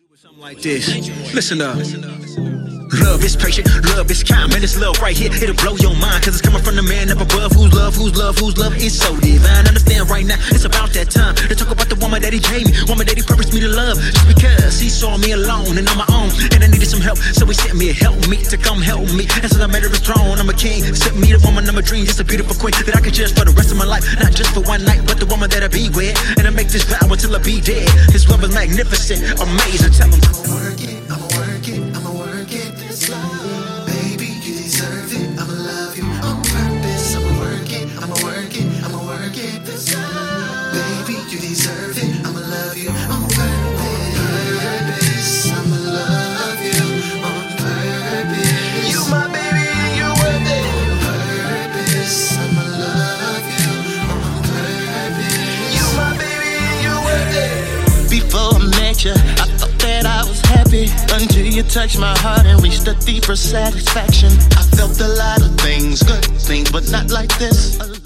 Something like this. Listen up. Love is patient, love is kind. Man, this love right here, it'll blow your mind. Cause it's coming from the man up above. Whose love is so divine. Understand right now, it's about that time to talk about the woman that he gave me, woman that he purposed me to love. Just because he saw me alone and on my own, and I needed some help, so he sent me, help me to come help me. And since I made her his throne, I'm a king. Sent me the woman of my dream, just a beautiful queen that I could cherish for the rest of my life. Not just for one night, but the woman that I be with. And I make this vow until I be dead. His love is magnificent, amazing. Tell him I'ma work it, this love. Baby, you deserve it, I'ma love you on purpose. I'ma work it, this love. Baby, you deserve it, I'ma love you on purpose. I'ma love you on purpose. You my baby, you're worth it. On purpose, I'ma love you on purpose. You my baby, you're worth it. Before I met you, I thought that I was happy until you touched my heart and reached a deeper satisfaction. I felt a lot of things, good things, but not like this.